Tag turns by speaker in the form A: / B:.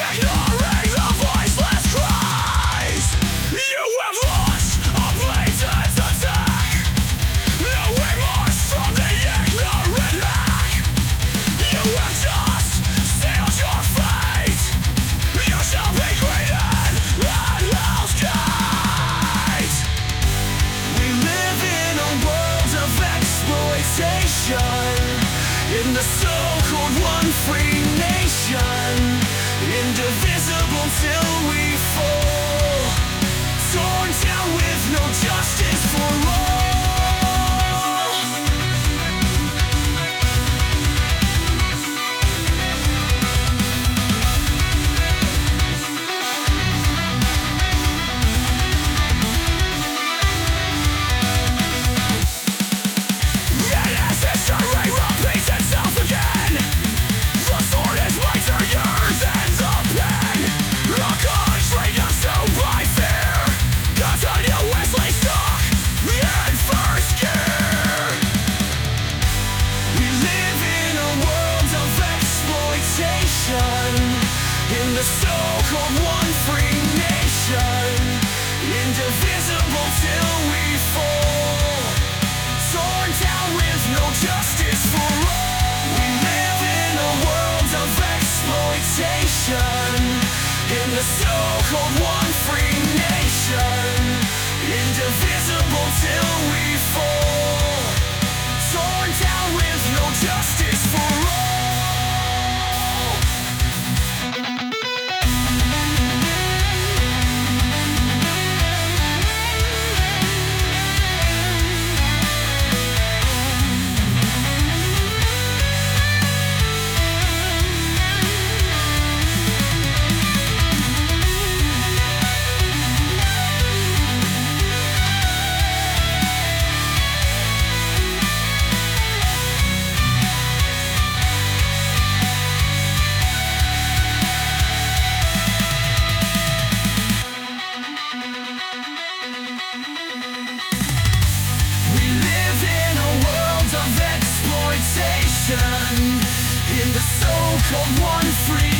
A: ignoring the voiceless cries. You have lost a blatant attack, no remorse from the ignorant lack. You have just sealed your fate, you shall be greeted at hell's gate. We live in a world of exploitation, in the so-called one free nation, indivisible till we fall, torn down with no justice for all. Yet as history repeats itself again, the sword is mightier than the pen. A country consumed by fear, continuously stuck in first gear. We live in a world of exploitation, in the so-called one free nation, indivisible till we fall, torn down with no justice for all. We live in a world of exploitation, in the so-called one free nation, indivisible till we fall, torn down with no justice for all. We live in a world of exploitation, in the so-called one free